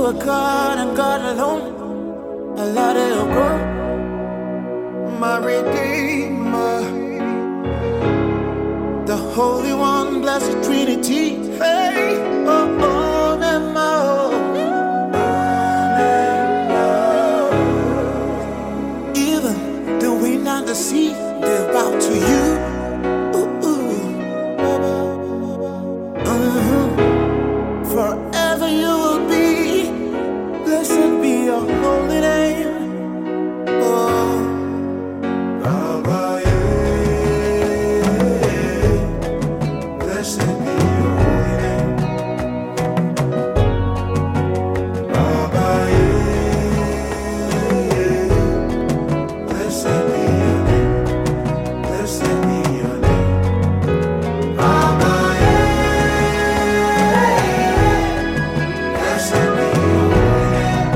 are God and God alone. I let it go, my Redeemer, the Holy One, Blessed Trinity. Hey, oh, oh, and my oh. Even the wind and the sea, they bow to you. Ooh, ooh. Forever you will be. Blessed be your holy name. Oh, Baba, yeah. Blessed be your holy name. Baba, yeah. Blessed be your name. Blessed be your name. Baba, yeah. Blessed be your holy name.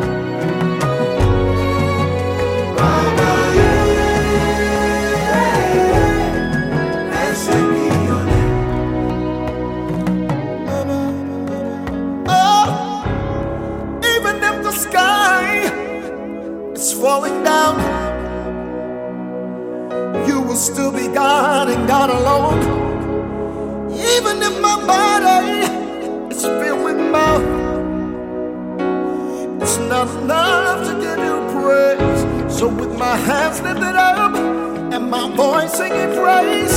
Baba, yeah. Blessed be your name. Oh, even if the sky is falling down, you will still be God and God alone. Even if my body is filled with mouth, it's not enough to give you praise. So with my hands lifted up and my voice singing praise,